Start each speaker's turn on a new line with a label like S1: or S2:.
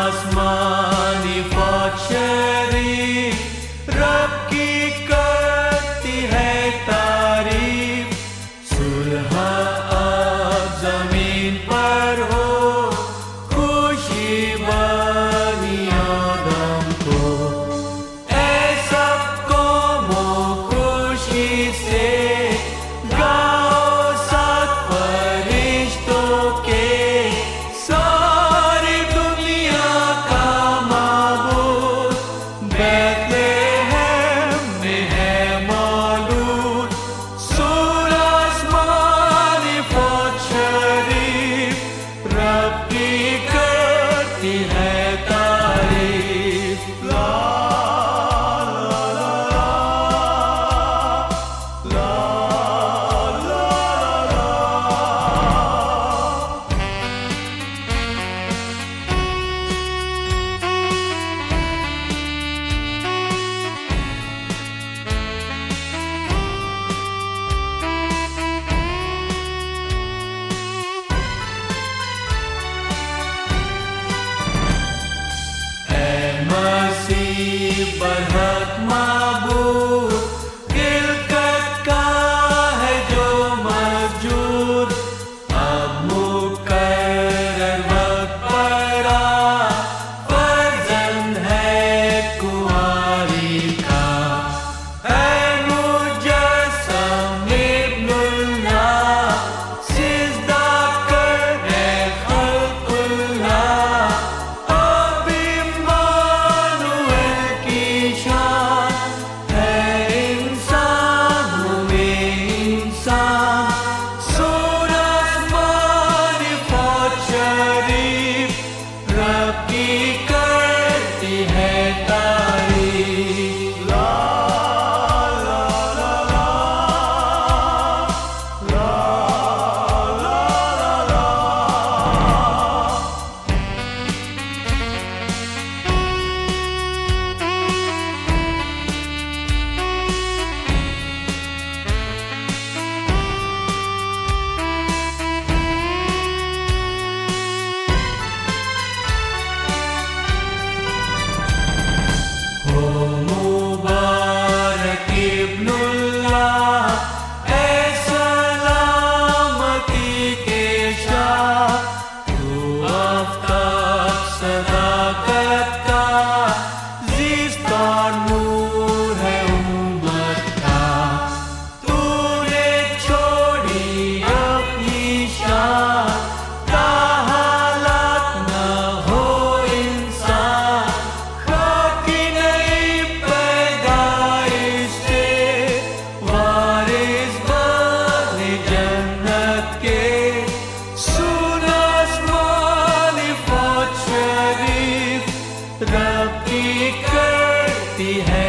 S1: आसमानी फौज शरीफ रब की करती है तारीफ। सुलह अब जमीन पर हो, खुशी बनी आदम को। ऐ सब कौमों खुशी से गाओ साथ फरिश्तों के। सारी दुनिया का माबूद बैतलहम में है मौलूद। सूरह आसमानी फौज शरीफ रब की करती है तारीफ। ला ला ला ला ला ला ला। ऐ मसीह बरहक माबूद, खिलकत का है जो मजूद। अब मुकर्रर वक्त पर आ, फर्जंद है कुंवारी का। है मुजस्सम इब्नुल्लाह, सिजदा कर है खल्कुल्लाह। अब इम्मानुएल की शान है इंसान में इंसान। सूरह आसमानी फौज शरीफ रब की करती है तारीफ। ला ला ला ला ला ला ला ला। हो मुबारक इब्नुल्लाह, ऐ सलामती के शाह। तू आफ़ताब सदाकत का, ज़िस्त और नूर है उम्मत का। तूने छोड़ी अपनी शान, ताहालत न हो इंसान। खाकी नई पैदाइश से वारिस बने जन्नत के। सुन आसमानी फौज शरीफ रब की करती है